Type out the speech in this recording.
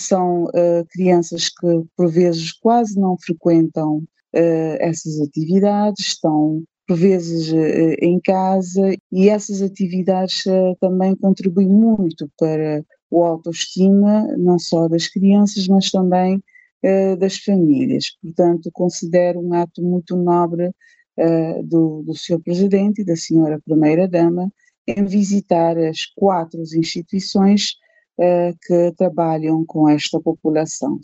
são crianças que por vezes quase não frequentam essas atividades, estão por vezes em casa, e essas atividades também contribuem muito para o autoestima, não só das crianças, mas também das famílias. Portanto, considero um ato muito nobre do Sr. Presidente e da Senhora Primeira-Dama em visitar as 4 instituições que trabalham com esta população.